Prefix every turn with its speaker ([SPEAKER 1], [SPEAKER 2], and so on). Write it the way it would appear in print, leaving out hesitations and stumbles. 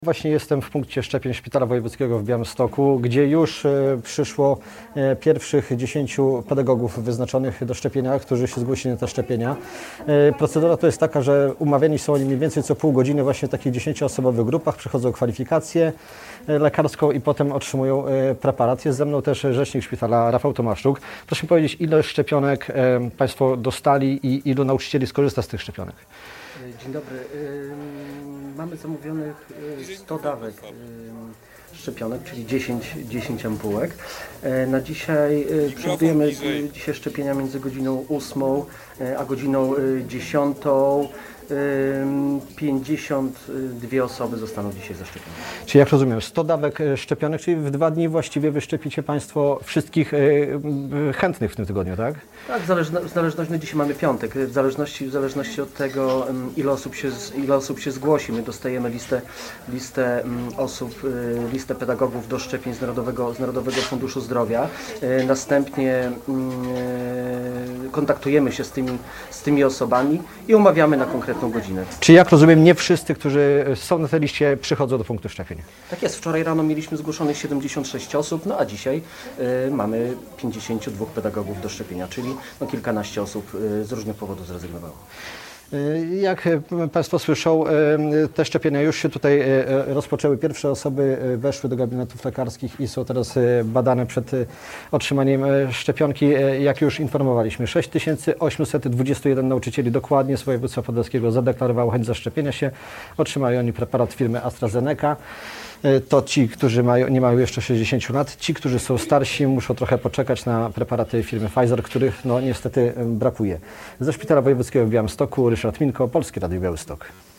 [SPEAKER 1] Właśnie jestem w punkcie szczepień Szpitala Wojewódzkiego w Białymstoku, gdzie już przyszło pierwszych 10 pedagogów wyznaczonych do szczepienia, którzy się zgłosili na te szczepienia. Procedura to jest taka, że umawiani są oni mniej więcej co pół godziny właśnie w takich 10-osobowych grupach, przechodzą kwalifikację lekarską i potem otrzymują preparat. Jest ze mną też rzecznik szpitala Rafał Tomaszczuk. Proszę mi powiedzieć, ile szczepionek Państwo dostali i ilu nauczycieli skorzysta z tych szczepionek?
[SPEAKER 2] Dzień dobry. Mamy zamówionych 100 dawek szczepionek, czyli 10 ampułek. Na dzisiaj przewidujemy dzisiaj szczepienia między godziną 8 a godziną 10. 52 osoby zostaną dzisiaj zaszczepione.
[SPEAKER 1] Czyli jak rozumiem, 100 dawek szczepionek, czyli w 2 dni właściwie wyszczepicie Państwo wszystkich chętnych w tym tygodniu, tak?
[SPEAKER 2] Tak, w zależności, no dzisiaj mamy piątek, w zależności od tego, ile osób się zgłosi. My dostajemy listę osób, listę pedagogów do szczepień z Narodowego Funduszu Zdrowia. Następnie kontaktujemy się z tymi osobami i umawiamy na konkretną godzinę.
[SPEAKER 1] Czyli jak rozumiem, nie wszyscy, którzy są na tej liście, przychodzą do punktu szczepień?
[SPEAKER 2] Tak jest, wczoraj rano mieliśmy zgłoszonych 76 osób, no a dzisiaj mamy 52 pedagogów do szczepienia, czyli no, kilkanaście osób z różnych powodów zrezygnowało.
[SPEAKER 1] Jak Państwo słyszą, te szczepienia już się tutaj rozpoczęły. Pierwsze osoby weszły do gabinetów lekarskich i są teraz badane przed otrzymaniem szczepionki. Jak już informowaliśmy, 6821 nauczycieli dokładnie z województwa podlaskiego zadeklarowało chęć zaszczepienia się. Otrzymają oni preparat firmy AstraZeneca. To ci, którzy nie mają jeszcze 60 lat. Ci, którzy są starsi, muszą trochę poczekać na preparaty firmy Pfizer, których no niestety brakuje. Ze Szpitala Wojewódzkiego w Białymstoku Ryszard Minko, Polskie Radio Białystok.